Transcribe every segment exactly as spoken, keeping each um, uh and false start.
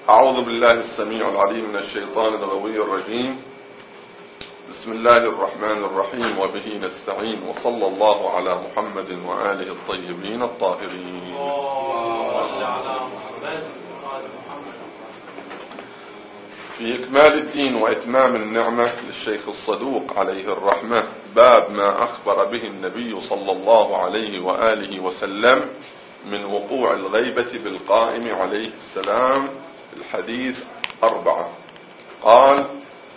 أعوذ بالله السميع العليم من الشيطان الغوي الرجيم. بسم الله الرحمن الرحيم، وبه نستعين، وصلى الله على محمد وآله الطيبين الطاهرين. في إكمال الدين وإتمام النعمة للشيخ الصدوق عليه الرحمة، باب ما أخبر به النبي صلى الله عليه وآله وسلم من وقوع الغيبة بالقائم عليه السلام. الحديث أربعة. قال: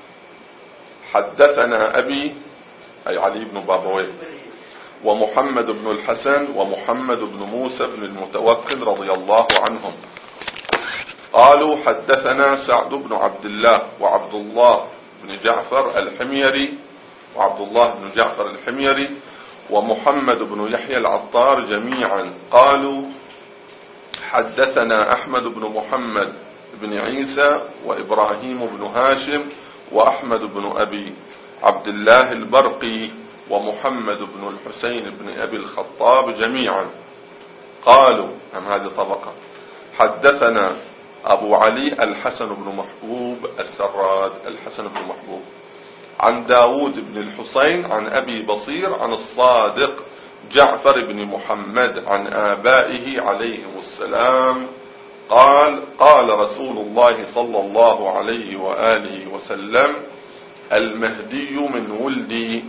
حدثنا أبي أي علي بن بابويه ومحمد بن الحسن ومحمد بن موسى بن المتوكل رضي الله عنهم قالوا: حدثنا سعد بن عبد الله وعبد الله بن جعفر الحميري وعبد الله بن جعفر الحميري ومحمد بن يحيى العطار جميعا قالوا: حدثنا أحمد بن محمد بن عيسى وإبراهيم بن هاشم وأحمد بن أبي عبد الله البرقي ومحمد بن الحسين بن أبي الخطاب جميعا قالوا، هم هذه طبقة: حدثنا أبو علي الحسن بن محبوب السراد الحسن بن محبوب عن داود بن الحسين عن أبي بصير عن الصادق جعفر بن محمد عن آبائه عليهم السلام قال: قال رسول الله صلى الله عليه وآله وسلم: المهدي من ولدي،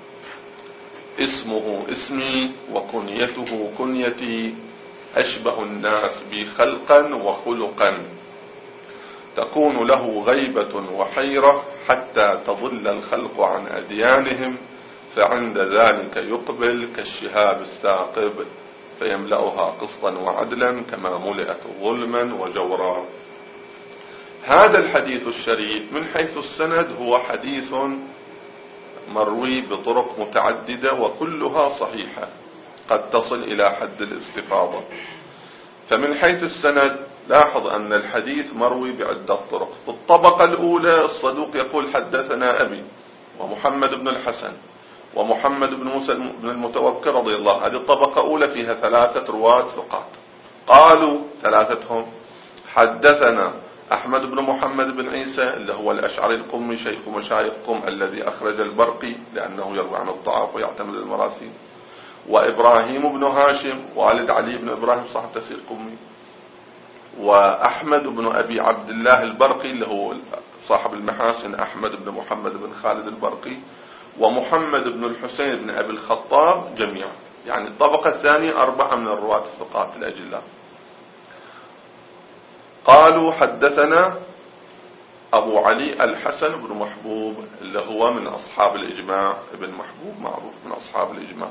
اسمه اسمي وكنيته كنيتي، أشبه الناس بي خلقا وخلقا، تكون له غيبة وحيرة حتى تضل الخلق عن أديانهم، فعند ذلك يقبل كالشهاب الثاقب فيملأها قسطا وعدلا كما ملئت ظلما وجورا. هذا الحديث الشريف من حيث السند هو حديث مروي بطرق متعددة وكلها صحيحة قد تصل إلى حد الاستفاضة. فمن حيث السند لاحظ أن الحديث مروي بعدة طرق. في الطبقة الأولى الصدوق يقول: حدثنا أبي ومحمد بن الحسن ومحمد بن موسى بن المتوكل رضي الله عنه. هذه الطبقة أولى فيها ثلاثة رواة ثقات. قالوا ثلاثتهم: حدثنا أحمد بن محمد بن عيسى اللي هو الأشعري القمي شيخ مشايخ قم الذي أخرج البرقي لأنه يروي عن الضعاف ويعتمد المراسيل، وإبراهيم بن هاشم والد علي بن إبراهيم صاحب تفسير قمي، وأحمد بن أبي عبد الله البرقي اللي هو صاحب المحاسن أحمد بن محمد بن خالد البرقي، ومحمد بن الحسين بن أبي الخطاب جميعا. يعني الطبقة الثانية أربعة من الرواة الثقات الأجلاء. قالوا: حدثنا أبو علي الحسن بن محبوب اللي هو من أصحاب الإجماع، ابن محبوب معروف من أصحاب الإجماع،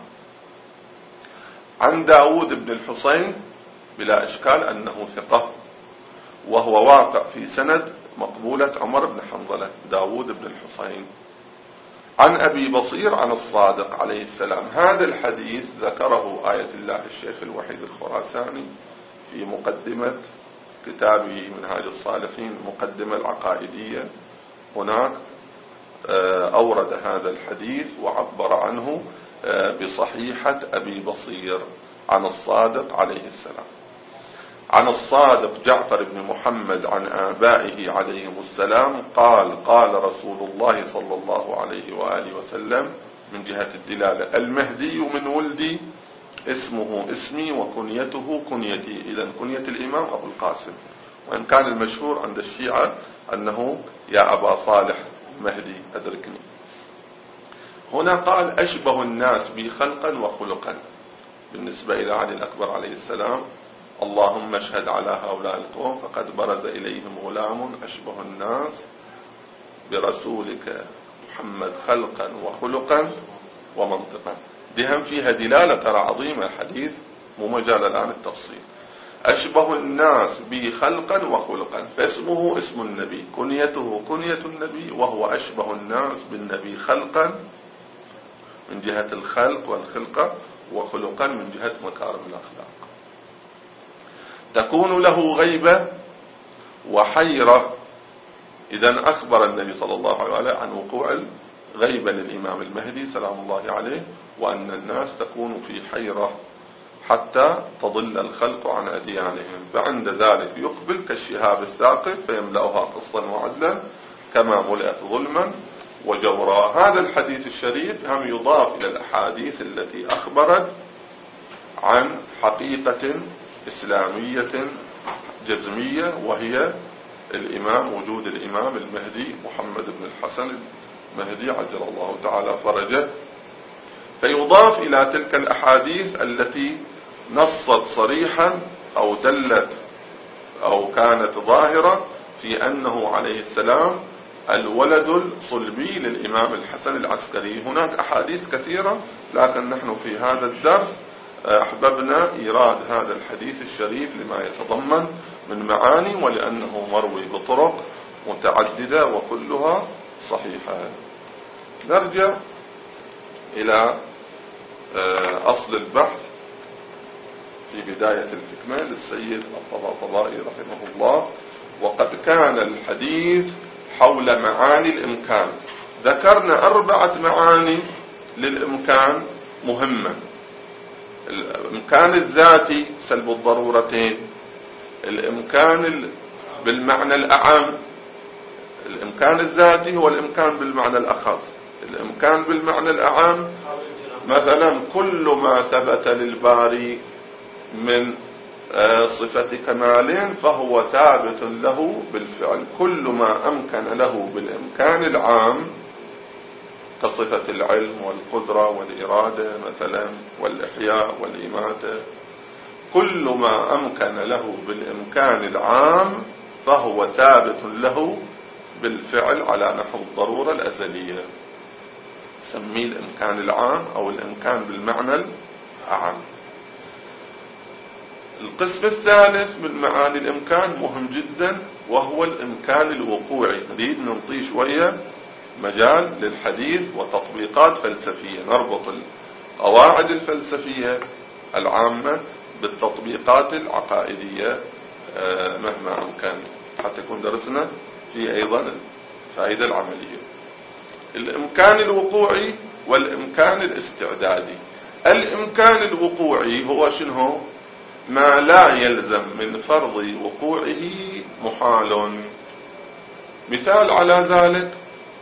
عن داود بن الحسين بلا إشكال أنه ثقة، وهو واقع في سند مقبولة عمر بن حنظلة داود بن الحسين، عن أبي بصير عن الصادق عليه السلام. هذا الحديث ذكره آية الله الشيخ الوحيد الخراساني في مقدمة كتابه منهاج الصالحين، المقدمة العقائدية. هناك أورد هذا الحديث وعبر عنه بصحيحة أبي بصير عن الصادق عليه السلام. عن الصادق جعفر بن محمد عن آبائه عليهم السلام قال: قال رسول الله صلى الله عليه وآله وسلم من جهة الدلالة: المهدي من ولدي، اسمه اسمي وكنيته كنيتي. إذن كنية الإمام أبو القاسم، وإن كان المشهور عند الشيعة أنه يا أبا صالح المهدي أدركني. هنا قال: أشبه الناس بي خلقا وخلقا بالنسبة إلى علي الأكبر عليه السلام: اللهم اشهد على هؤلاء القوم فقد برز إليهم غلام أشبه الناس برسولك محمد خلقا وخلقا ومنطقا. دهم فيها دلالة ترى عظيمة الحديث، مو مجال الآن التفصيل. أشبه الناس بي خلقا وخلقا، فاسمه اسم النبي، كنيته كنية النبي، وهو أشبه الناس بالنبي خلقا من جهة الخلق والخلقة، وخلقا من جهة مكارم الأخلاق. تكون له غيبة وحيرة. إذن أخبر النبي صلى الله عليه وسلم عن وقوع الغيبة للإمام المهدي سلام الله عليه، وأن الناس تكون في حيرة حتى تضل الخلق عن أديانهم، فعند ذلك يقبل كالشهاب الثاقب فيملأها قسطا وعدلا كما ملئت ظلما وجورا. هذا الحديث الشريف هم يضاف إلى الأحاديث التي أخبرت عن حقيقة إسلامية جزمية، وهي الإمام وجود الإمام المهدي محمد بن الحسن المهدي عجل الله تعالى فرجه، فيضاف إلى تلك الأحاديث التي نصت صريحا أو دلت أو كانت ظاهرة في أنه عليه السلام الولد الصلبي للإمام الحسن العسكري. هناك أحاديث كثيرة، لكن نحن في هذا الدرس أحببنا إيراد هذا الحديث الشريف لما يتضمن من معاني، ولأنه مروي بطرق متعددة وكلها صحيحة. نرجع إلى أصل البحث في بداية الحكمة للسيد الطباطبائي رحمه الله. وقد كان الحديث حول معاني الإمكان، ذكرنا أربعة معاني للإمكان مهمة: الإمكان الذاتي سلب الضرورتين، الإمكان بالمعنى الأعم، الإمكان الذاتي هو الإمكان بالمعنى الأخص. الإمكان بالمعنى الأعم مثلا كل ما ثبت للباري من صفة كمال فهو ثابت له بالفعل. كل ما أمكن له بالإمكان العام كصفة العلم والقدرة والإرادة مثلا والإحياء والإماتة، كل ما أمكن له بالإمكان العام فهو ثابت له بالفعل على نحو الضرورة الأزلية، سميه الإمكان العام أو الإمكان بالمعنى الأعم. القسم الثالث من معاني الإمكان مهم جدا، وهو الإمكان الوقوعي. نريد ننطي شوية مجال للحديث وتطبيقات فلسفية، نربط القواعد الفلسفية العامة بالتطبيقات العقائدية مهما أمكن، حتى يكون درسنا في أيضا الفائدة العملية. الإمكان الوقوعي والإمكان الاستعدادي. الإمكان الوقوعي هو شنو؟ ما لا يلزم من فرض وقوعه محال. مثال على ذلك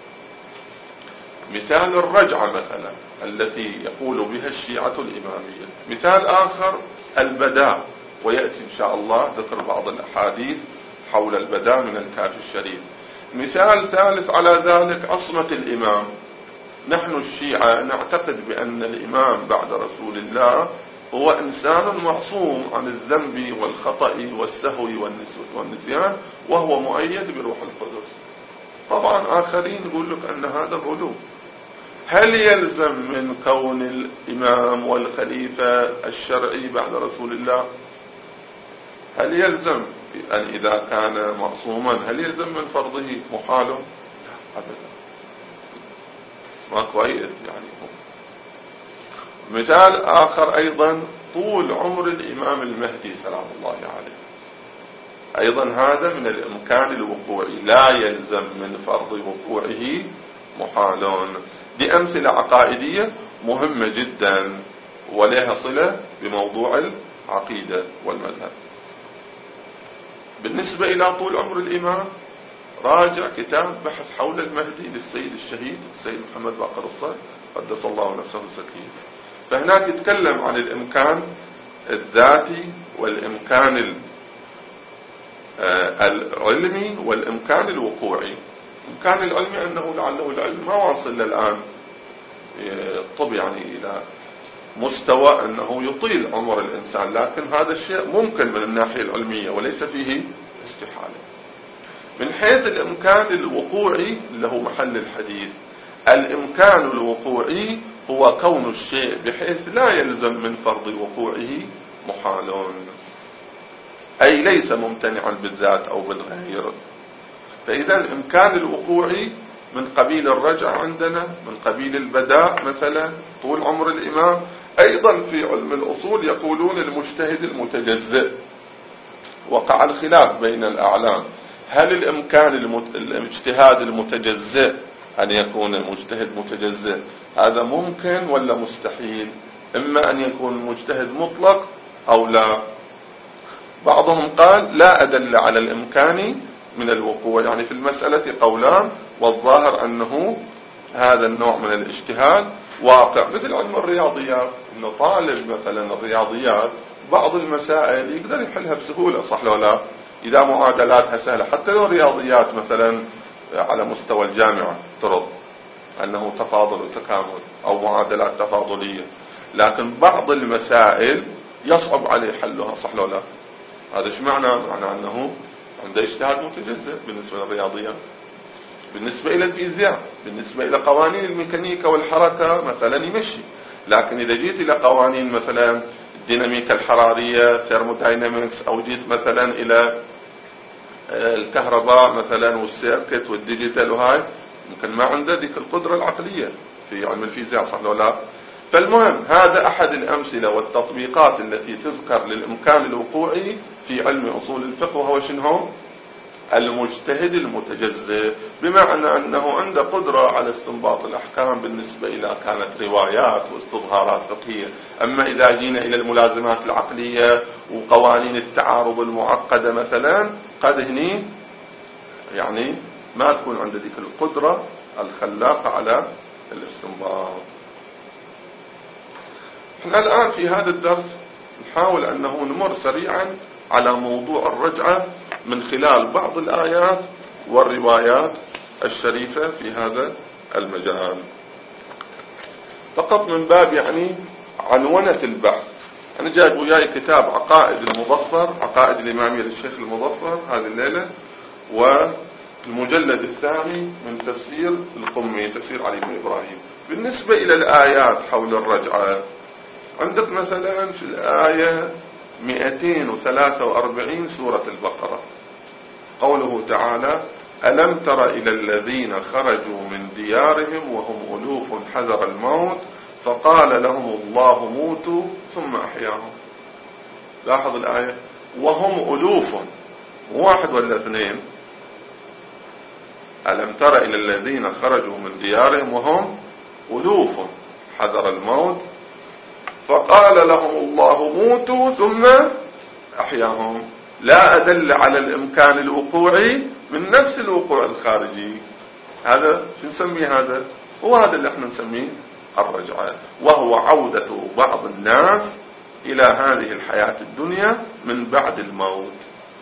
مثال الرجعة مثلا التي يقول بها الشيعة الإمامية. مثال آخر البداء، ويأتي إن شاء الله ذكر بعض الأحاديث حول البداء من الكافي الشريف. مثال ثالث على ذلك عصمة الإمام. نحن الشيعة نعتقد بأن الإمام بعد رسول الله هو إنسان معصوم عن الذنب والخطأ والسهو والنسيان، وهو مؤيد بروح القدس. طبعا آخرين يقول لك أن هذا غلو. هل يلزم من كون الإمام والخليفة الشرعي بعد رسول الله، هل يلزم أن إذا كان معصوما هل يلزم من فرضه محال؟ أبدا، ما كويس يعني. مثال آخر أيضا طول عمر الإمام المهدي سلام الله عليه، أيضا هذا من الإمكان الوقوعي، لا يلزم من فرض وقوعه محال. دي أمثلة عقائدية مهمة جدا ولها صلة بموضوع العقيدة والمذهب. بالنسبة إلى طول عمر الإمام، راجع كتاب بحث حول المهدي للسيد الشهيد السيد محمد باقر الصدر قدس الله نفسه الزكية. فهناك يتكلم عن الإمكان الذاتي والإمكان العلمي والإمكان الوقوعي. الإمكان العلمي أنه لعله العلم ما واصل للآن الطب يعني إلى مستوى أنه يطيل عمر الإنسان، لكن هذا الشيء ممكن من الناحية العلمية وليس فيه استحالة. من حيث الإمكان الوقوعي له محل الحديث. الإمكان الوقوعي هو كون الشيء بحيث لا يلزم من فرض وقوعه محال، أي ليس ممتنعا بالذات أو بالغير. فإذا الإمكان الوقوعي من قبيل الرجع عندنا، من قبيل البداء مثلا طول عمر الإمام. أيضا في علم الأصول يقولون المجتهد المتجزئ. وقع الخلاف بين الأعلام، هل الإمكان المت... الاجتهاد المتجزئ أن يكون مجتهد متجزئ هذا ممكن ولا مستحيل؟ إما أن يكون مجتهد مطلق أو لا. بعضهم قال لا أدل على الإمكان من الوقوع، يعني في المسألة قولان، والظاهر أنه هذا النوع من الاجتهاد واقع، مثل علم الرياضيات، إنه طالب مثلا الرياضيات بعض المسائل يقدر يحلها بسهولة، صح لو لا؟ إذا معادلاتها سهلة، حتى لو رياضيات مثلا على مستوى الجامعة ترد أنه تفاضل وتكامل أو معادلات تفاضلية، لكن بعض المسائل يصعب عليه حلها، صح لو لا؟ هذا ايش معنى؟ معنى أنه عنده اجتهاد متجزئ بالنسبة للرياضيات. بالنسبة إلى الفيزياء، بالنسبة إلى قوانين الميكانيكا والحركة مثلا يمشي، لكن إذا جيت إلى قوانين مثلا الديناميكا الحرارية ثيرموداينامكس، أو جيت مثلا إلى الكهرباء مثلا والسيركت والديجيتال وهاي، يمكن ما عنده ذيك القدرة العقلية في علم الفيزياء، صح ولا لا؟ فالمهم هذا أحد الأمثلة والتطبيقات التي تذكر للإمكان الوقوعي في علم أصول الفقه، وهو شنو؟ المجتهد المتجزئ، بمعنى أنه عنده قدرة على استنباط الأحكام بالنسبة إلى كانت روايات واستظهارات فقهية. أما إذا جينا إلى الملازمات العقلية وقوانين التعارض المعقدة مثلا، قد هني يعني ما تكون عنده ذيك القدرة الخلاقة على الاستنباط. احنا الآن في هذا الدرس نحاول أنه نمر سريعا على موضوع الرجعة من خلال بعض الآيات والروايات الشريفة في هذا المجال، فقط من باب يعني عنونة البحث. أنا جايب وياي كتاب عقائد المظفر، عقائد الإمامية للشيخ المظفر هذه الليلة، والمجلد الثاني من تفسير القمي، تفسير علي بن إبراهيم. بالنسبة إلى الآيات حول الرجعة، عندك مثلا في الآية مئتين وثلاثة وأربعين سورة البقرة قوله تعالى: ألم تر إلى الذين خرجوا من ديارهم وهم ألوف حذر الموت فقال لهم الله موتوا ثم أحياهم. لاحظ الآية، وهم ألوف، واحد ولا اثنين. ألم تر إلى الذين خرجوا من ديارهم وهم ألوف حذر الموت فقال لهم الله موتوا ثم أحياهم. لا أدل على الإمكان الوقوعي من نفس الوقوع الخارجي. هذا شو نسميه؟ هذا هو هذا اللي احنا نسميه الرجعة، وهو عودة بعض الناس إلى هذه الحياة الدنيا من بعد الموت.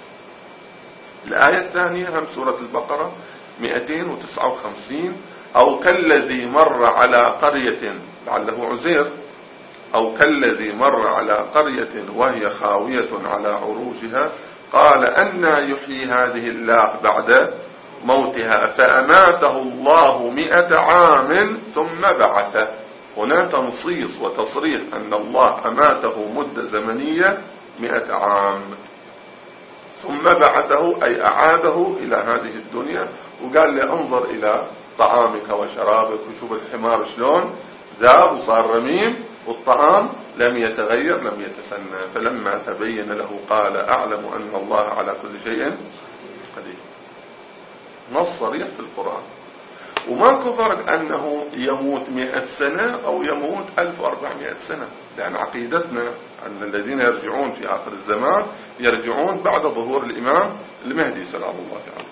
الآية الثانية هم سورة البقرة مئتين وتسعة وخمسين: أو كالذي مر على قرية، لعله عزير، أو كالذي مر على قرية وهي خاوية على عروشها قال أنى يحيي هذه الله بعد موتها فأماته الله مئة عام ثم بعثه. هنا تنصيص وتصريح أن الله أماته مدة زمنية مئة عام ثم بعثه، أي أعاده إلى هذه الدنيا، وقال لي انظر إلى طعامك وشرابك، وشوف الحمار شلون ذاب وصار رميم، والطعام لم يتغير لم يتسنى. فلما تبين له قال أعلم أن الله على كل شيء قدير. نص صريح في القرآن، وماكو فرق أنه يموت مئة سنة أو يموت ألف وأربعمائة سنة، لأن عقيدتنا أن الذين يرجعون في آخر الزمان يرجعون بعد ظهور الإمام المهدي سلام الله عليه.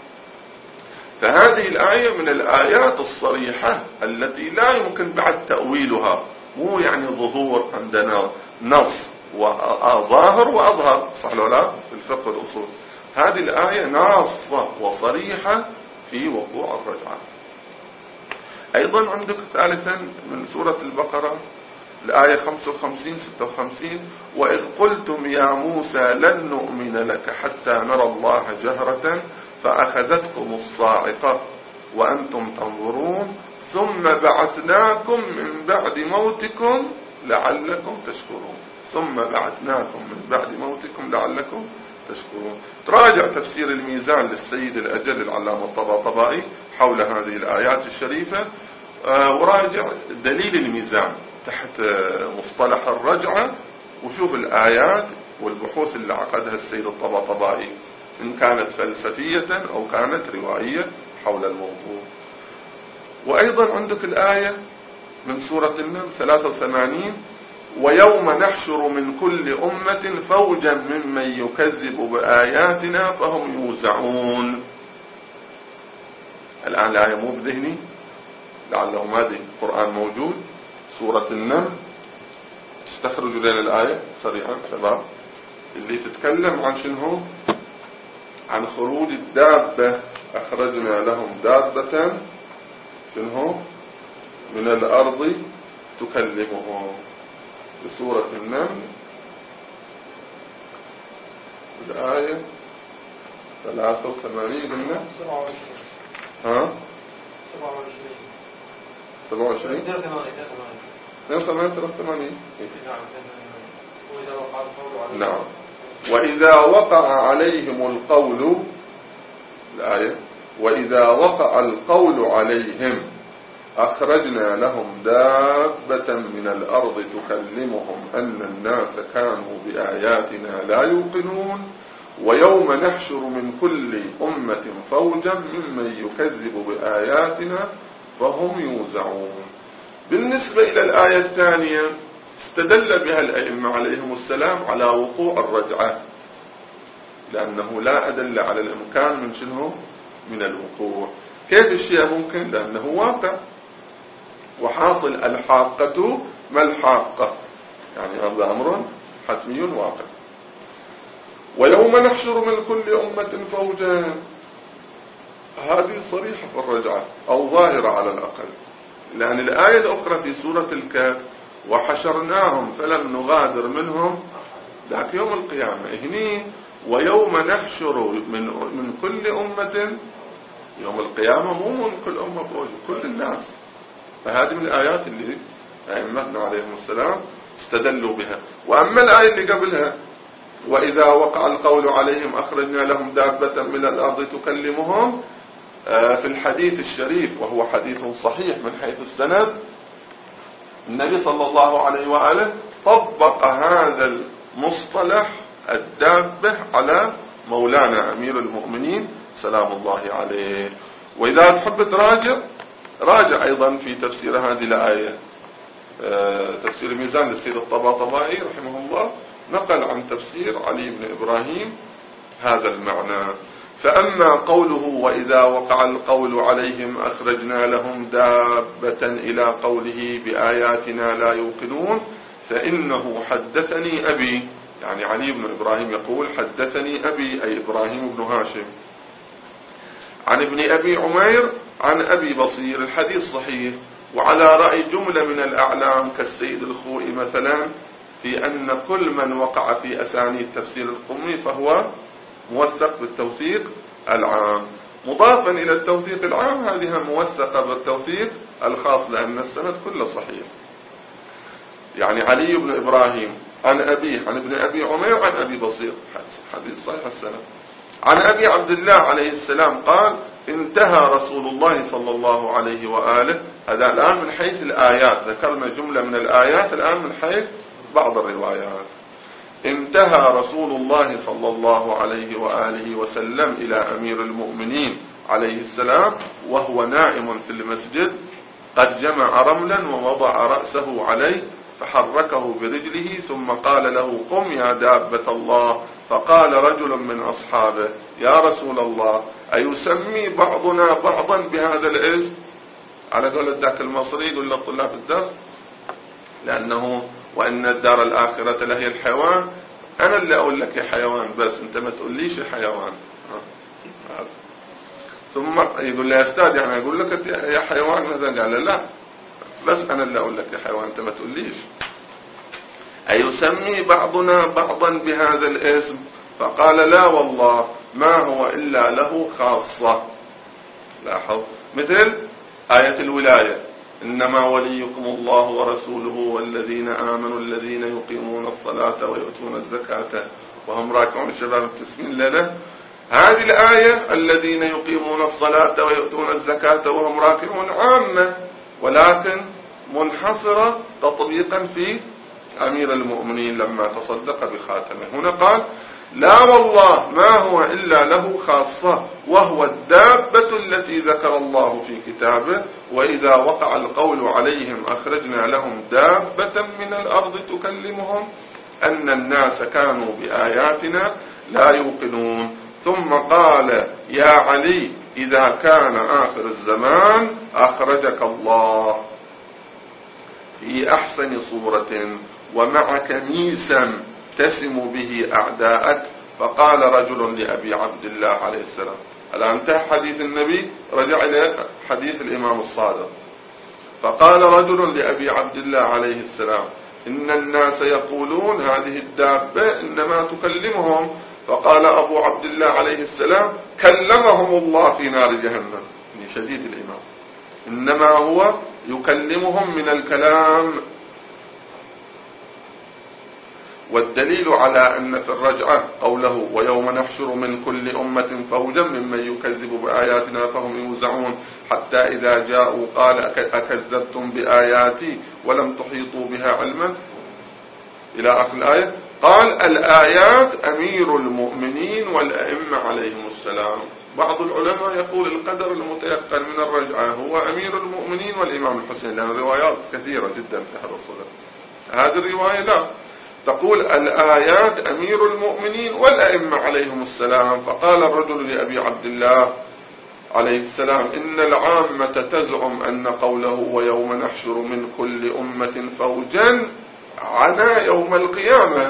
فهذه الآية من الآيات الصريحة التي لا يمكن بعد تأويلها، مو يعني ظهور عندنا نص وظاهر وأظهر، صح ولا لا؟ في الفقه الأصول هذه الآية ناصة وصريحة في وقوع الرجعة. أيضا عندك ثالثا من سورة البقرة الآية خمسة وخمسين ستة وخمسين: وإذ قلتم يا موسى لن نؤمن لك حتى نرى الله جهرة فأخذتكم الصاعقة وأنتم تنظرون ثم بعثناكم من بعد موتكم لعلكم تشكرون. ثم بعثناكم من بعد موتكم لعلكم تشكرون. تراجع تفسير الميزان للسيد الأجل العلامة الطباطبائي حول هذه الآيات الشريفة، وراجع دليل الميزان تحت مصطلح الرجعة، وشوف الآيات والبحوث اللي عقدها السيد الطباطبائي إن كانت فلسفية أو كانت روائية حول الموضوع. وأيضا عندك الآية من سورة النمل ثلاثة وثمانين: ويوم نحشر من كل أمة فوجا ممن يكذب بآياتنا فهم يوزعون. الآن الآية مو بذهني، لعلهم هذه القرآن موجود، سورة النمل. استخرجوا لنا الآية سريعا شباب، اللي تتكلم عن شنو؟ عن خروج الدابة. أخرجنا لهم دابة شنو؟ من الأرض تكلمهم، بسورة النمل الآية ثلاثة وثمانين قلنا ها سبعة وعشرين اثنين وثمانين ثلاثة وثمانين. نعم. وإذا وقع عليهم القول، الآية وإذا وقع القول عليهم أخرجنا لهم دابة من الأرض تكلمهم أن الناس كانوا بآياتنا لا يوقنون ويوم نحشر من كل أمة فوجا ممن يكذب بآياتنا فهم يوزعون. بالنسبة إلى الآية الثانية استدل بها الأئمة عليهم السلام على وقوع الرجعة، لأنه لا أدل على الإمكان من شنو؟ من الوقوع. كيف الشيء ممكن؟ لأنه واقع، وحاصل الحاقة ما الحاقة، يعني هذا أمر حتمي واقع. ويوم نحشر من كل أمة فوجا، هذه صريحة في الرجعة أو ظاهرة على الأقل، لأن الآية الأخرى في سورة الكهف وحشرناهم فلم نغادر منهم ذاك يوم القيامة. هني ويوم نحشر من من كل أمة، يوم القيامة مو من كل أمة فوج، كل الناس. فهذه من الآيات اللي أئمتنا عليهم السلام استدلوا بها. وأما الآية اللي قبلها وإذا وقع القول عليهم أخرجنا لهم دابة من الأرض تكلمهم، في الحديث الشريف وهو حديث صحيح من حيث السند، النبي صلى الله عليه وآله طبق هذا المصطلح الدابة على مولانا أمير المؤمنين سلام الله عليه. وإذا تحب تراجع راجع أيضا في تفسير هذه الآية، تفسير ميزان للسيد الطباطبائي رحمه الله نقل عن تفسير علي بن إبراهيم هذا المعنى. فأما قوله وإذا وقع القول عليهم أخرجنا لهم دابة إلى قوله بآياتنا لا يوقنون، فإنه حدثني أبي، يعني علي بن إبراهيم يقول حدثني أبي أي إبراهيم بن هاشم عن ابن أبي عمير عن أبي بصير، الحديث صحيح. وعلى رأي جملة من الأعلام كالسيد الخوئي مثلا في أن كل من وقع في أسانيد تفسير القمي فهو موثق بالتوثيق العام. مضافا إلى التوثيق العام هذه موثقة بالتوثيق الخاص، لأن السند كله صحيح. يعني علي بن إبراهيم عن أبيه عن ابن أبي عمير عن أبي بصير، حديث صحيح السند. عن أبي عبد الله عليه السلام قال انتهى رسول الله صلى الله عليه وآله. هذا الآن من حيث الآيات، ذكرنا جملة من الآيات، الآن من حيث بعض الروايات. انتهى رسول الله صلى الله عليه وآله وسلم إلى أمير المؤمنين عليه السلام وهو نائم في المسجد قد جمع رملا ووضع رأسه عليه فحركه برجله ثم قال له قم يا دابة الله. فقال رجل من أصحابه يا رسول الله أيسمي بعضنا بعضا بهذا الاسم؟ على قول الذاك المصري يقول للطلاب الدرس لأنه وإن الدار الآخرة لهي الحيوان، أنا اللي أقول لك يا حيوان بس أنت ما تقوليش حيوان. ثم يقول لي يا أستاذ يعني أقول لك يا حيوان مثلا، قال لا بس أنا اللي أقول لك يا حيوان أنت ما تقوليش. أيسمي بعضنا بعضا بهذا الاسم؟ فقال لا والله ما هو إلا له خاصة. لاحظ مثل آية الولاية إنما وليكم الله ورسوله والذين آمنوا الذين يقيمون الصلاة ويؤتون الزكاة وهم راكعون. شباب التسمين لنا هذه الآية الذين يقيمون الصلاة ويؤتون الزكاة وهم راكعون عامة، ولكن منحصرة تطبيقا في أمير المؤمنين لما تصدق بخاتمه. هنا قال لا والله ما هو إلا له خاصة، وهو الدابة التي ذكر الله في كتابه: وإذا وقع القول عليهم أخرجنا لهم دابة من الأرض تكلمهم أن الناس كانوا بآياتنا لا يوقنون. ثم قال: يا علي إذا كان آخر الزمان أخرجك الله في أحسن صورة ومعك ميسم تسم به أعداءك. فقال رجل لأبي عبد الله عليه السلام، الآن انتهى حديث النبي، رجع إلى حديث الإمام الصادق. فقال رجل لأبي عبد الله عليه السلام: إن الناس يقولون هذه الدابة إنما تكلمهم. فقال أبو عبد الله عليه السلام: كلمهم الله في نار جهنم. يعني شديد الإمام، إنما هو يكلمهم من الكلام. والدليل على أن في الرجعة قوله: ويوم نحشر من كل أمة فوجا ممن يكذب بآياتنا فهم يوزعون، حتى إذا جاءوا قال: أكذبتم بآياتي ولم تحيطوا بها علما، إلى آخر الآية. قال: الآيات أمير المؤمنين والأئمة عليهم السلام. بعض العلماء يقول القدر المتيقن من الرجعة هو أمير المؤمنين والإمام الحسين، لأن الروايات كثيرة جدا في هذا الصدد. هذه الرواية لا، تقول الآيات أمير المؤمنين والأئمة عليهم السلام. فقال الرجل لأبي عبد الله عليه السلام: إن العامة تزعم أن قوله ويوم نحشر من كل أمة فوجا عنا يوم القيامة.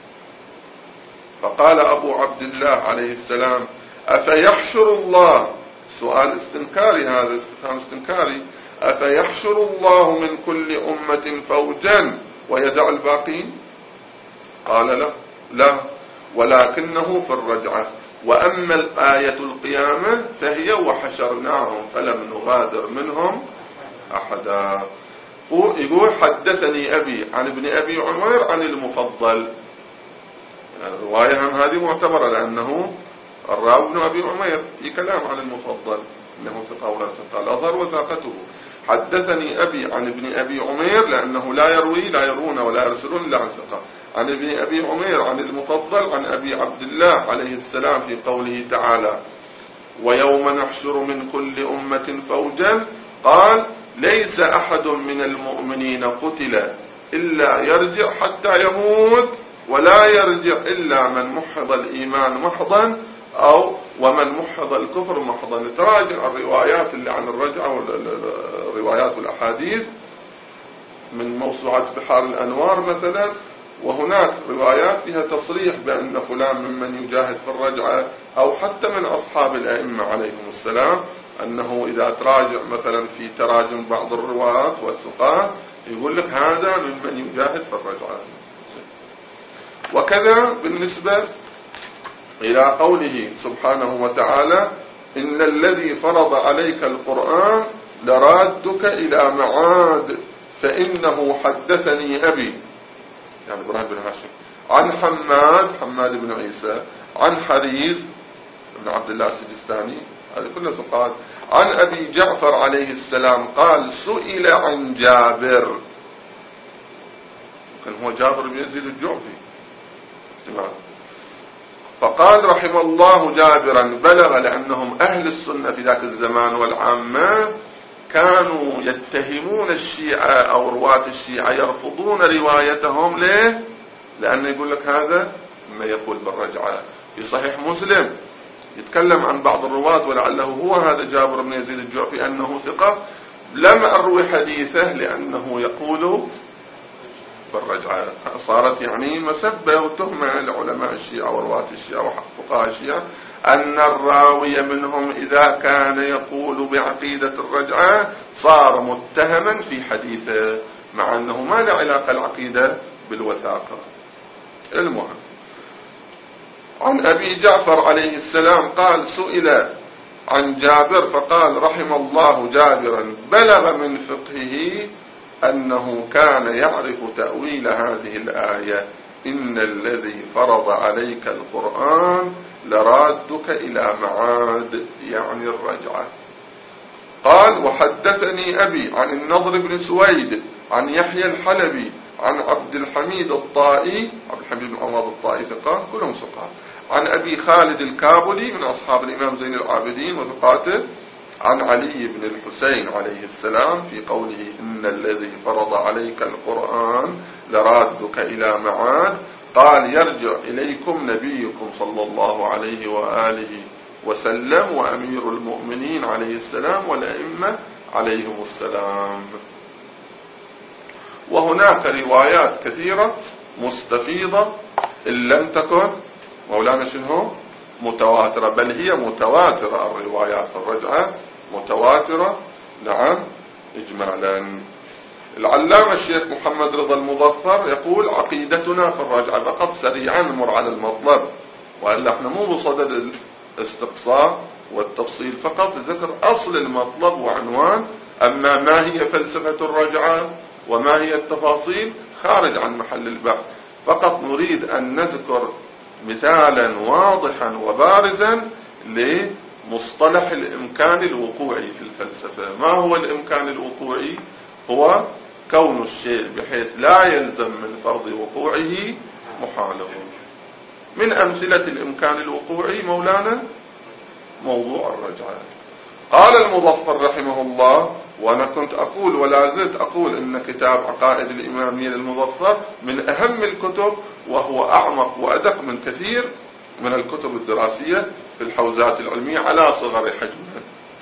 فقال أبو عبد الله عليه السلام: أفيحشر الله، سؤال استنكاري، هذا استفهام استنكاري، أفيحشر الله من كل أمة فوجا ويدع الباقين؟ قال لا لا، ولكنه في الرجعة. وأما الآية القيامة فهي وحشرناهم فلم نغادر منهم أحدا. يقول: حدثني أبي عن ابن أبي عمير عن المفضل. الرواية هم هذه معتبرة، لأنه الراوي ابن أبي عمير في كلام عن المفضل إنه ثقة ولا ثقة، الأظهر وثاقته. حدثني أبي عن ابن أبي عمير، لأنه لا يروي لا يرون ولا يرسلون إلا عن ثقة، عن ابن أبي عمير عن المفضل عن أبي عبد الله عليه السلام في قوله تعالى: ويوم نحشر من كل أمة فوجا، قال: ليس أحد من المؤمنين قتل إلا يرجع حتى يموت، ولا يرجع إلا من محض الإيمان محضا أو ومن محض الكفر محضا. تراجع الروايات اللي عن الرجعة والروايات والأحاديث من موسوعات بحار الأنوار مثلا، وهناك روايات فيها تصريح بأن فلان ممن يجاهد في الرجعة، أو حتى من أصحاب الأئمة عليهم السلام أنه إذا تراجع مثلا في تراجم بعض الرواة والثقات يقول لك هذا ممن يجاهد في الرجعة. وكذا بالنسبة إلى قوله سبحانه وتعالى: إن الذي فرض عليك القرآن لرادك إلى معاد فإنه حدثني أبي، يعني إبراهيم بن هاشم، عن حماد حماد بن عيسى، عن حريز بن عبد الله السجستاني، هذا كله ثقات، عن أبي جعفر عليه السلام قال: سئل عن جابر، كان هو جابر بن يزيد الجعفي، فقال رحم الله جابرا بلغ، لأنهم أهل السنة في ذاك الزمان والعامة كانوا يتهمون الشيعة أو رواة الشيعة يرفضون روايتهم. ليه؟ لأنه يقول لك هذا ما يقول بالرجعة. في صحيح مسلم يتكلم عن بعض الرواة ولعله هو هذا جابر بن يزيد الجعفي أنه ثقة، لم أروي حديثه لأنه يقول بالرجعة. صارت يعني مسبة وتهمة لعلماء الشيعة ورواة الشيعة وفقهاء الشيعة أن الراوي منهم إذا كان يقول بعقيدة الرجعة صار متهما في حديثه، مع أنه ما له علاقة العقيدة بالوثاقة. المهم، عن أبي جعفر عليه السلام قال: سئل عن جابر فقال رحم الله جابرا بلغ من فقهه أنه كان يعرف تأويل هذه الآية: إن الذي فرض عليك القرآن لرادك إلى معاد، يعني الرجعة. قال: وحدثني أبي عن النضر بن سويد عن يحيى الحلبي عن عبد الحميد الطائي، عبد الحميد بن عماد الطائي ثقة، كلهم ثقات. عن أبي خالد الكابلي من أصحاب الإمام زين العابدين وثقاته، عن علي بن الحسين عليه السلام في قوله إن الذي فرض عليك القرآن لرادك إلى معاد، قال يرجع إليكم نبيكم صلى الله عليه وآله وسلم وأمير المؤمنين عليه السلام والأئمة عليهم السلام. وهناك روايات كثيرة مستفيضة إن لم تكن مولانا شنو متواترة، بل هي متواترة الروايات الرجعة متواترة نعم إجمالا. العلامة الشيخ محمد رضا المظفر يقول عقيدتنا في الرجعة، فقط سريعا نمر على المطلب، وإلا احنا مو بصدد الاستقصاء والتفصيل، فقط ذكر أصل المطلب وعنوان. أما ما هي فلسفة الرجعة وما هي التفاصيل خارج عن محل البحث، فقط نريد أن نذكر مثالا واضحا وبارزا لمصطلح الإمكان الوقوعي في الفلسفة. ما هو الإمكان الوقوعي؟ هو كون الشيء بحيث لا يلزم من فرض وقوعه محاله. من أمثلة الإمكان الوقوعي مولانا موضوع الرجعة. قال المظفر رحمه الله، وأنا كنت أقول ولا زلت أقول إن كتاب عقائد الإمامية للمظفر من أهم الكتب، وهو أعمق وأدق من كثير من الكتب الدراسية في الحوزات العلمية على صغر حجمها.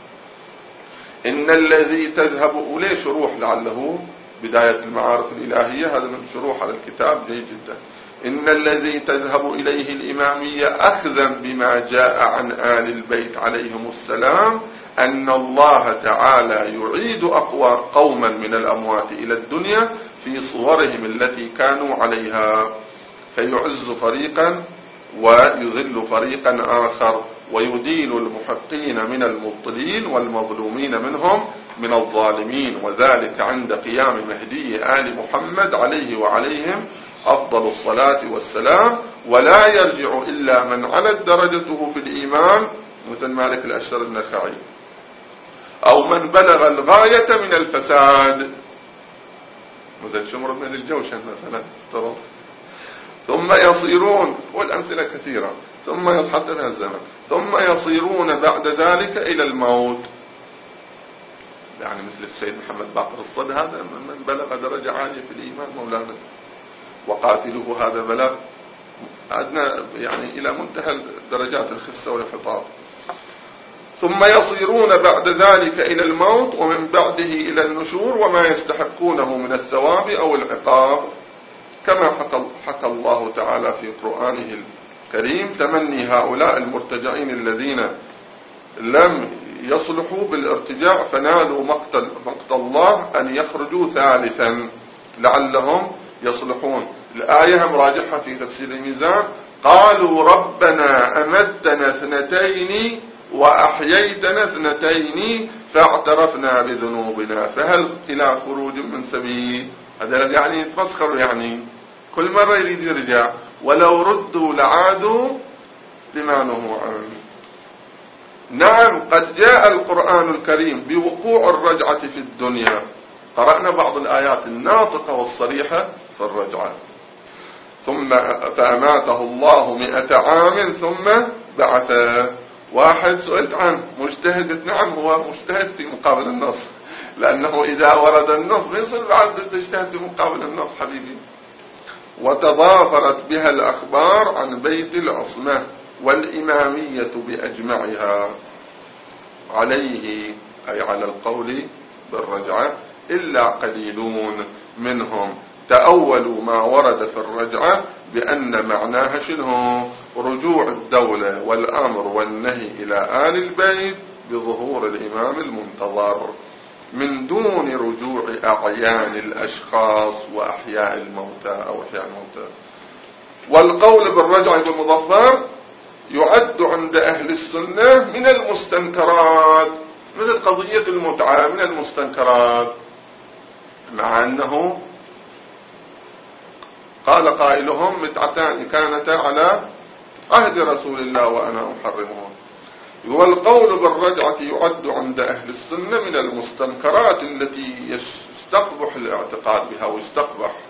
إن الذي تذهب إليه شروح، لعله بداية المعارف الإلهية، هذا من شروح على الكتاب جيد جدا. إن الذي تذهب إليه الإمامية أخذا بما جاء عن آل البيت عليهم السلام أن الله تعالى يعيد أقوى قوما من الأموات إلى الدنيا في صورهم التي كانوا عليها، فيعز فريقا ويذل فريقا آخر، ويدين المحقين من المبطلين والمظلومين منهم من الظالمين، وذلك عند قيام مهدي آل محمد عليه وعليهم أفضل الصلاة والسلام، ولا يرجع إلا من علت درجته في الإيمان مثل مالك الأشتر النخعي، أو من بلغ الغاية من الفساد مثل شمر بن الجوشن مثلا، ثم يصيرون، والأمثلة كثيرة، ثم يتحدث الزمن، ثم يصيرون بعد ذلك إلى الموت. يعني مثل السيد محمد باقر الصد، هذا من بلغ درجة عالية في الإيمان مولانا، وقاتله هذا بلغ أدنى يعني إلى منتهى درجات الخسة والانحطاط. ثم يصيرون بعد ذلك إلى الموت، ومن بعده إلى النشور وما يستحقونه من الثواب أو العقاب، كما حكى, حكى الله تعالى في قرآنه الكريم تمني هؤلاء المرتجعين الذين لم يصلحوا بالارتجاع فنالوا مقت, مقت الله أن يخرجوا ثالثا لعلهم يصلحون. الآية مراجعها في تفسير الميزان، قالوا ربنا أمتنا اثنتين وأحييتنا اثنتين فاعترفنا بذنوبنا فهل إلى خروج من سبيل. هذا يعني يتمسخر، يعني كل مرة يريد يرجع، ولو ردوا لعادوا لما نهوا عنه. نعم قد جاء القرآن الكريم بوقوع الرجعة في الدنيا، قرأنا بعض الآيات الناطقة والصريحة في الرجعة. ثم فأماته الله مئة عام ثم بعثه. واحد سئلت عنه مجتهد، نعم هو مجتهد في مقابل النص، لأنه إذا ورد النص بيصير بعد تجتهد في مقابل النص حبيبي. وتضافرت بها الأخبار عن بيت العصمة والإمامية بأجمعها عليه، أي على القول بالرجعة، إلا قليلون منهم تأولوا ما ورد في الرجعة بأن معناها شنو؟ رجوع الدولة والأمر والنهي إلى آل البيت بظهور الإمام المنتظر من دون رجوع أعيان الأشخاص وأحياء الموتى أو أحياء الموتى. والقول بالرجعة بالمظفر يعد عند أهل السنة من المستنكرات، مثل قضية المتعة من المستنكرات، مع أنه قال قائلهم متعتان كانتا على عهد رسول الله وأنا أحرمهم. والقول بالرجعة يعد عند أهل السنة من المستنكرات التي يستقبح الاعتقاد بها ويستقبح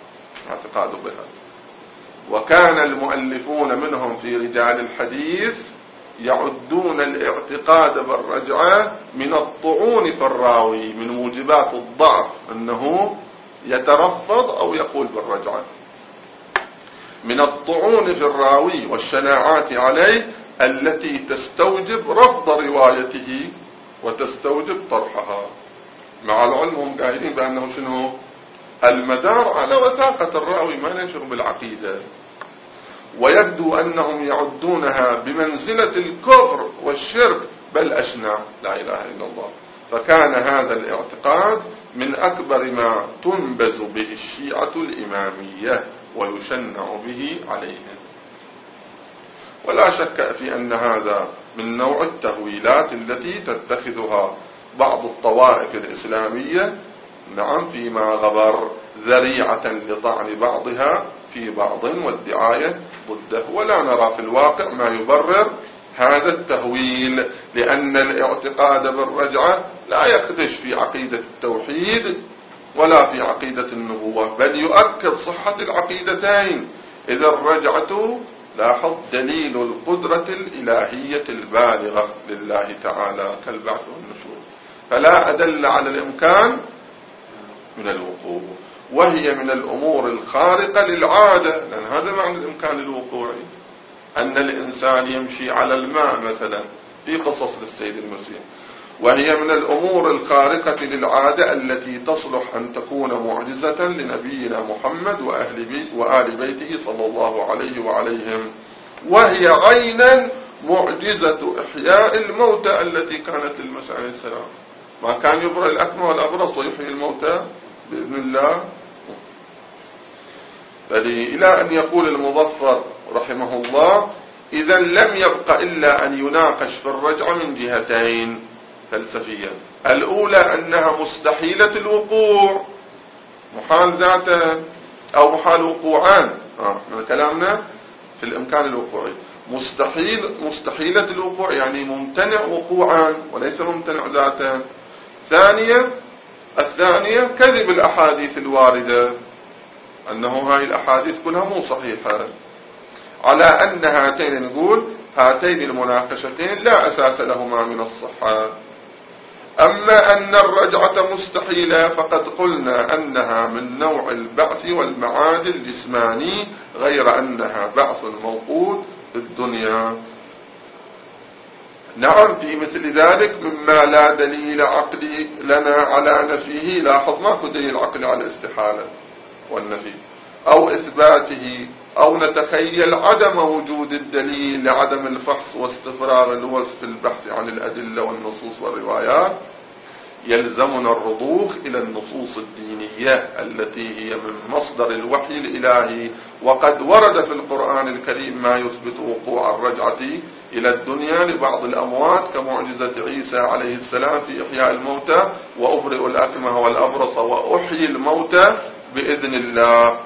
اعتقاد بها. وكان المؤلفون منهم في رجال الحديث يعدون الاعتقاد بالرجعة من الطعون في الراوي، من موجبات الضعف أنه يترفض أو يقول بالرجعة، من الطعون في الراوي والشناعات عليه التي تستوجب رفض روايته وتستوجب طرحها، مع العلم هم قائلين بأنه شنو المدار على وثاقة الراوي ما ننشر بالعقيدة، ويبدو أنهم يعدونها بمنزلة الكفر والشرك بل أشنع، لا إله إلا الله. فكان هذا الاعتقاد من أكبر ما تنبذ به الشيعة الإمامية ويشنع به عليهم. ولا شك في أن هذا من نوع التهويلات التي تتخذها بعض الطوائف الإسلامية، نعم، فيما غبر ذريعة لطعن بعضها في بعض والدعاية ضده. ولا نرى في الواقع ما يبرر هذا التهويل، لأن الاعتقاد بالرجعة لا يخدش في عقيدة التوحيد ولا في عقيدة النبوة، بل يؤكد صحة العقيدتين. إذا الرجعة لاحظ دليل القدرة الإلهية البالغة لله تعالى كالبعث والنشور، فلا أدل على الإمكان من الوقوع، وهي من الأمور الخارقة للعادة، لأن هذا معنى الإمكان الوقوعي، أن الإنسان يمشي على الماء مثلا في قصص للسيد المسيح، وهي من الأمور الخارقة للعادة التي تصلح أن تكون معجزة لنبينا محمد وأهل بيت وآل بيته صلى الله عليه وعليهم، وهي عينا معجزة إحياء الموتى التي كانت للمسيح عليه السلام، ما كان يبرئ الأكمى والأبرص ويحيي الموتى بإذن الله. بل إلى أن يقول المظفر رحمه الله: إذا لم يبق إلا أن يناقش في الرجعة من جهتين فلسفيا، الأولى أنها مستحيلة الوقوع، محال ذاته أو محال وقوعان، آه من كلامنا في الإمكان الوقوعي، مستحيل مستحيلة الوقوع يعني ممتنع وقوعان وليس ممتنع ذاته. ثانية الثانية كذب الأحاديث الواردة، أنه هاي الأحاديث كلها مو صحيحة، على أن هاتين نقول هاتين المناقشتين لا أساس لهما من الصحة. أما أن الرجعة مستحيلة فقد قلنا أنها من نوع البعث والمعاد الجسماني، غير أنها بعث موقوت في الدنيا. نعم، في مثل ذلك مما لا دليل عقلي لنا على نفيه، لاحظ ماكو دليل عقلي على الاستحالة والنفي أو إثباته، أو نتخيل عدم وجود الدليل لعدم الفحص واستفراغ الوصف في البحث عن الأدلة والنصوص والروايات، يلزمنا الرضوخ إلى النصوص الدينية التي هي من مصدر الوحي الإلهي. وقد ورد في القرآن الكريم ما يثبت وقوع الرجعة إلى الدنيا لبعض الأموات كمعجزة عيسى عليه السلام في إحياء الموتى: وأبرئ الأكمه والأبرص وأحيي الموتى بإذن الله.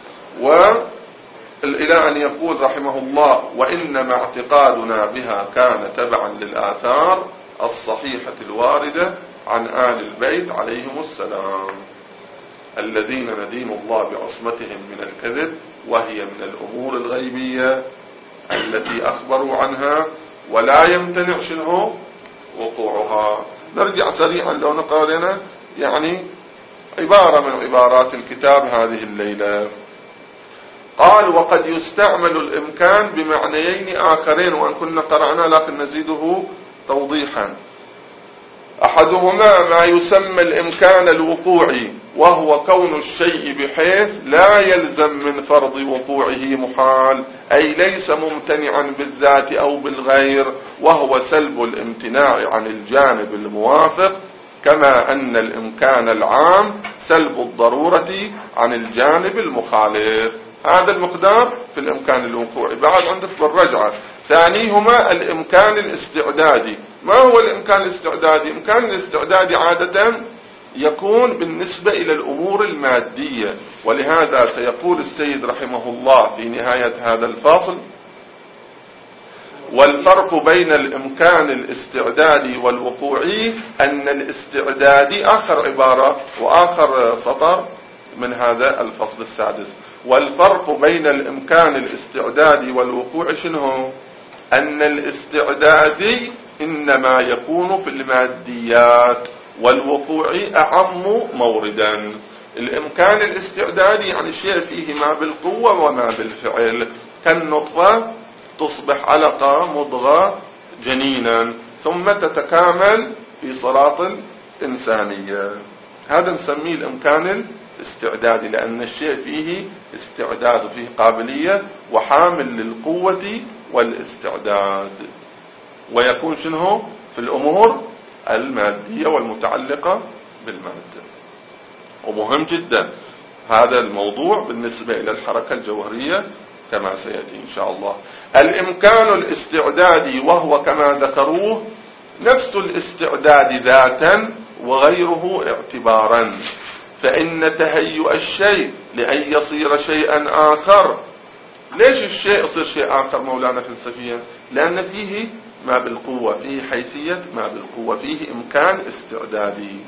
وإلى أن يقول رحمه الله: وإنما اعتقادنا بها كان تبعا للآثار الصحيحة الواردة عن آل البيت عليهم السلام الذين ندين الله بعصمتهم من الكذب، وهي من الأمور الغيبية التي أخبروا عنها ولا يمتنع شنه وقوعها. نرجع سريعا لو نقرأ لنا يعني عبارة من عبارات الكتاب هذه الليلة. قال: وقد يستعمل الإمكان بمعنيين آخرين، وأن كنا قرأنا لكن نزيده توضيحا. أحدهما ما يسمى الإمكان الوقوعي، وهو كون الشيء بحيث لا يلزم من فرض وقوعه محال، أي ليس ممتنعا بالذات أو بالغير، وهو سلب الامتناع عن الجانب الموافق، كما أن الإمكان العام سلب الضرورة عن الجانب المخالف. هذا المقدار في الإمكان الوقوعي. بعد عندك بالرجعة ثانيهما الإمكان الاستعدادي. ما هو الإمكان الاستعدادي؟ إمكان الاستعدادي عادة يكون بالنسبة إلى الأمور المادية، ولهذا سيقول السيد رحمه الله في نهاية هذا الفاصل: والفرق بين الإمكان الاستعدادي والوقوعي أن الاستعدادي آخر عبارة وآخر سطر من هذا الفصل السادس، والفرق بين الإمكان الاستعدادي والوقوع شنو؟ أن الاستعدادي إنما يكون في الماديات، والوقوع أعم موردا. الإمكان الاستعدادي يعني شيء فيه ما بالقوة وما بالفعل، كالنطفة تصبح علقة مضغة جنينا ثم تتكامل في صراط الإنسانية، هذا نسميه الإمكان الاستعدادي، لأن الشيء فيه استعداد وفيه قابلية وحامل للقوة والاستعداد، ويكون شنو في الأمور المادية والمتعلقة بالمادة. ومهم جدا هذا الموضوع بالنسبة إلى الحركة الجوهرية كما سيأتي إن شاء الله. الإمكان الاستعدادي وهو كما ذكروه نفس الاستعداد ذاتا وغيره اعتبارا، فإن تهيؤ الشيء لأن يصير شيئا آخر. ليش الشيء يصير شيء آخر مولانا فلسفيا؟ لأن فيه ما بالقوة، فيه حيثية ما بالقوة، فيه إمكان استعدادي.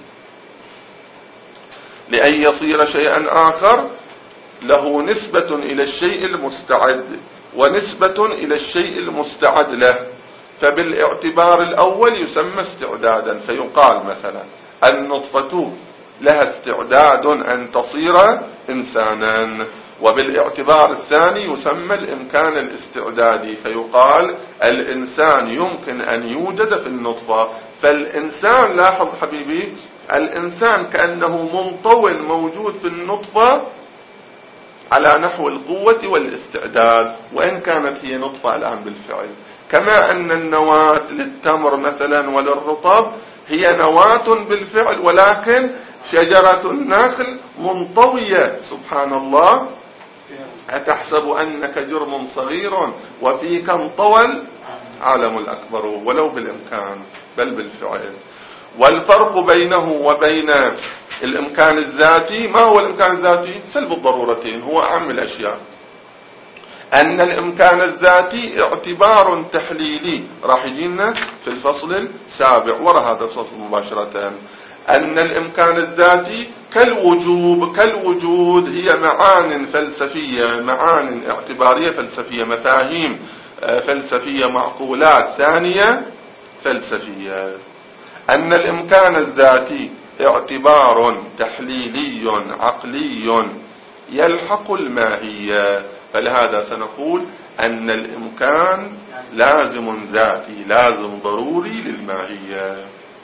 لأن يصير شيئا آخر له نسبة إلى الشيء المستعد ونسبة إلى الشيء المستعد له، فبالاعتبار الأول يسمى استعدادا، فيقال مثلا النطفة لها استعداد أن تصير إنسانا، وبالاعتبار الثاني يسمى الإمكان الاستعدادي، فيقال الإنسان يمكن أن يوجد في النطفة. فالإنسان، لاحظ حبيبي، الإنسان كأنه منطوي موجود في النطفة على نحو القوة والاستعداد، وإن كانت هي نطفة الآن بالفعل، كما أن النواة للتمر مثلا وللرطب هي نواة بالفعل، ولكن شجرة النخل منطوية. سبحان الله، أتحسب أنك جرم صغير وفيك انطوى العالم الأكبر، ولو بالإمكان بل بالفعل. والفرق بينه وبين الإمكان الذاتي، ما هو الإمكان الذاتي؟ سلب الضرورتين، هو أعم الأشياء. أن الإمكان الذاتي اعتبار تحليلي، راح يجينا في الفصل السابع وراء هذا الفصل مباشرة. أن الإمكان الذاتي كالوجوب، كالوجود هي معان فلسفية، معان اعتبارية فلسفية، مفاهيم فلسفية، معقولات ثانية فلسفية. أن الإمكان الذاتي اعتبار تحليلي عقلي يلحق الماهية، فلهذا سنقول أن الإمكان لازم ذاتي، لازم ضروري للماهية.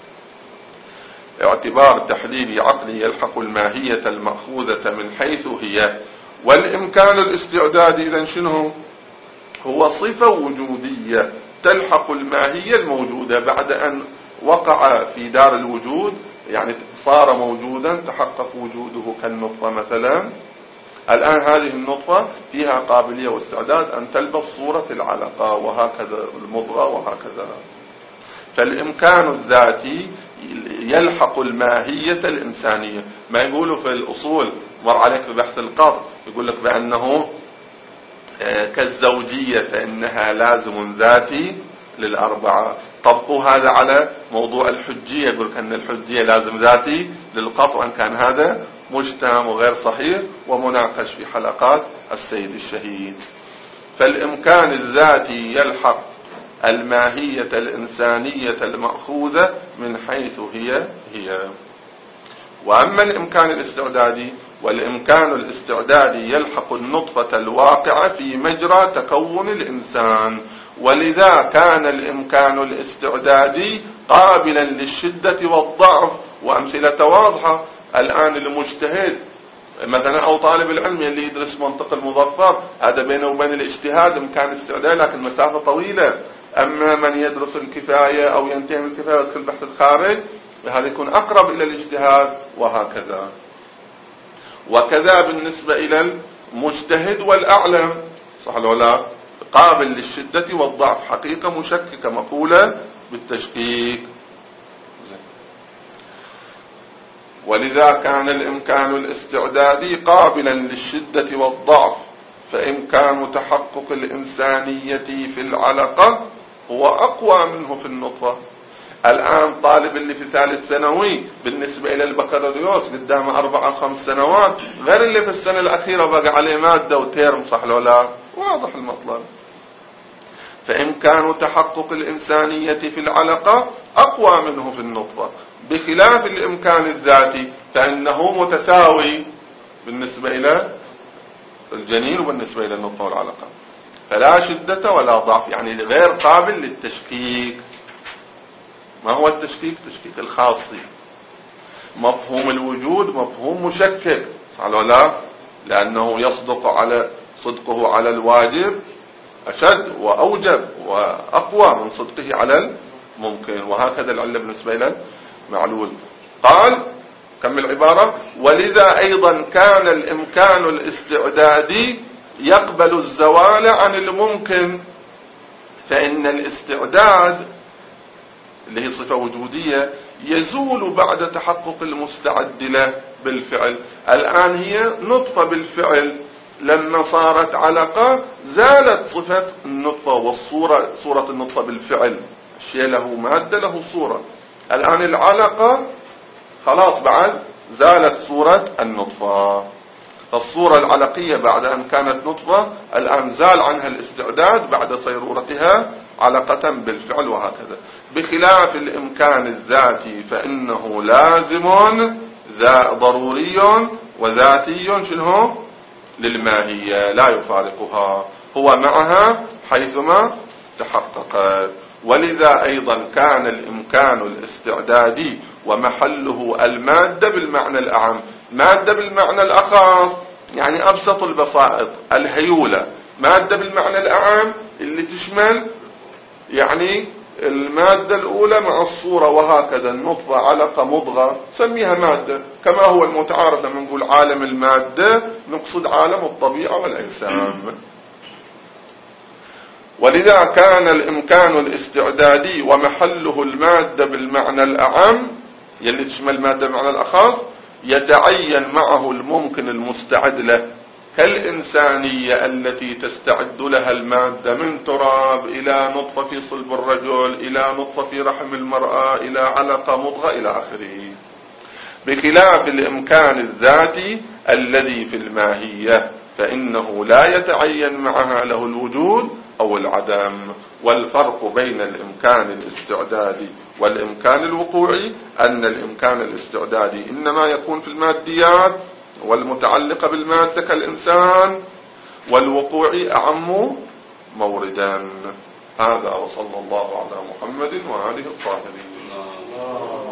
اعتبار تحليلي عقلي يلحق الماهية المأخوذة من حيث هي. والإمكان الاستعدادي إذن شنو؟ هو صفة وجودية تلحق الماهية الموجودة بعد أن وقع في دار الوجود، يعني صار موجودا، تحقق وجوده كالنطفة مثلا. الآن هذه النطفة فيها قابلية واستعداد أن تلبس صورة العلقة، وهكذا المضغة وهكذا. فالإمكان الذاتي يلحق الماهية الإنسانية. ما يقولوا في الأصول، مر عليك في بحث القطع، يقول لك بأنه كالزوجية فإنها لازم ذاتي للأربعة. طبقوا هذا على موضوع الحجية، يقول لك أن الحجية لازم ذاتي للقطع، أن كان هذا مجتمع وغير صحيح ومناقش في حلقات السيد الشهيد. فالإمكان الذاتي يلحق الماهية الإنسانية المأخوذة من حيث هي هي. وأما الإمكان الاستعدادي، والإمكان الاستعدادي يلحق النطفة الواقعة في مجرى تكون الإنسان، ولذا كان الإمكان الاستعدادي قابلا للشدة والضعف. وأمثلة واضحة الآن المجتهد مثلا أو طالب العلم اللي يدرس منطق المظفر، هذا بينه وبين الاجتهاد إمكان استعداد، لكن مسافة طويلة. أما من يدرس الكفاية أو ينتهي من الكفاية ويدخل البحث الخارج، هذا يكون أقرب إلى الاجتهاد، وهكذا. وكذا بالنسبة إلى المجتهد والأعلم، صح ولا لا؟ قابل للشدة والضعف، حقيقة مشككة، مقولة بالتشكيك. ولذا كان الإمكان الاستعدادي قابلا للشدة والضعف، فإمكان تحقق الإنسانية في العلقة هو أقوى منه في النطفة، الآن طالب اللي في ثالث ثانوي بالنسبة إلى البكالوريوس قدامه أربعة خمس سنوات غير اللي في السنة الأخيرة بقى عليه مادة وتيرم، صح لو لا؟ واضح المطلب. فإمكان تحقق الإنسانية في العلقة أقوى منه في النطفة، بخلاف الإمكان الذاتي فإنه متساوي بالنسبة إلى الجنين وبالنسبة إلى النطفة والعلقة، فلا شدة ولا ضعف، يعني غير قابل للتشكيك. ما هو التشكيك؟ تشكيك الخاصي. مفهوم الوجود مفهوم مشكك، صح ولا لا؟ لأنه يصدق على صدقه على الواجب أشد وأوجب وأقوى من صدقه على الممكن، وهكذا العلة بالنسبة إلى المعلول. قال كم العبارة: ولذا أيضا كان الإمكان الاستعدادي يقبل الزوال عن الممكن، فإن الاستعداد اللي هي صفة وجودية يزول بعد تحقق المستعد له بالفعل. الآن هي نطفة بالفعل، لما صارت علقة زالت صفة النطفة والصورة، صورة النطفة بالفعل، الشيء له مادة له صورة. الآن العلقة خلاص بعد زالت صورة النطفة، فالصورة العلقية بعد أن كانت نطفة الآن زال عنها الاستعداد بعد صيرورتها علقة بالفعل، وهكذا. بخلاف الإمكان الذاتي فإنه لازم ذا ضروري وذاتي شنو للماهية لا يفارقها، هو معها حيثما تحققت. ولذا أيضا كان الإمكان الاستعدادي ومحله المادة بالمعنى الأعم. مادة بالمعنى الأخص يعني أبسط البسائط الهيولة، مادة بالمعنى الأعم اللي تشمل يعني المادة الأولى مع الصورة، وهكذا النطفة علقة مضغة سميها مادة، كما هو المتعارف لما نقول عالم المادة نقصد عالم الطبيعة والأجسام. ولذا كان الإمكان الاستعدادي ومحله المادة بالمعنى الأعم يلي تشمل المادة بالمعنى الأخص يتعين معه الممكن المستعد له، كالإنسانية التي تستعد لها المادة من تراب إلى نطفة في صلب الرجل إلى نطفة في رحم المرأة إلى علقة مضغة إلى آخره، بخلاف الإمكان الذاتي الذي في الماهية فإنه لا يتعين معها له الوجود أو العدم. والفرق بين الإمكان الاستعدادي والإمكان الوقوعي أن الإمكان الاستعدادي إنما يكون في الماديات والمتعلقة بالمادة كالإنسان، والوقوعي أعم موردا. هذا وصلى الله على محمد وآله الطاهرين.